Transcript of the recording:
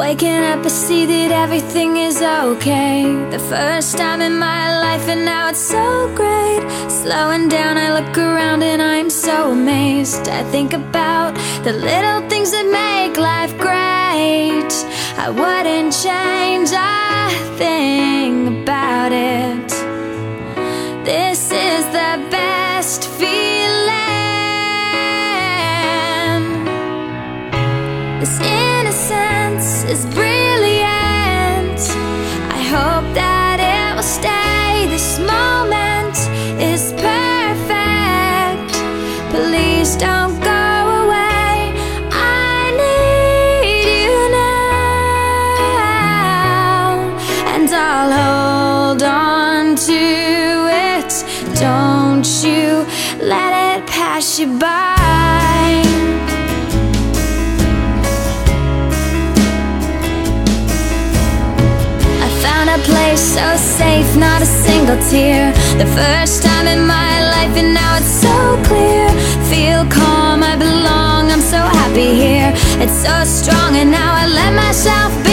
Waking up, I see that everything is okay. The first time in my life, and now it's so great. Slowing down, I look around and I'm so amazed. I think about the little things that make life great. I wouldn't change a thing about it. This is the best feeling. This innocence is brilliant. I hope that it will stay. This moment is perfect. Please don't go away. I need you now, and I'll hold on to it. Don't you let it pass you by. A place so safe, not a single tear. The first time in my life, and now it's so clear. Feel calm, I belong, I'm so happy here. It's so strong, and now I let myself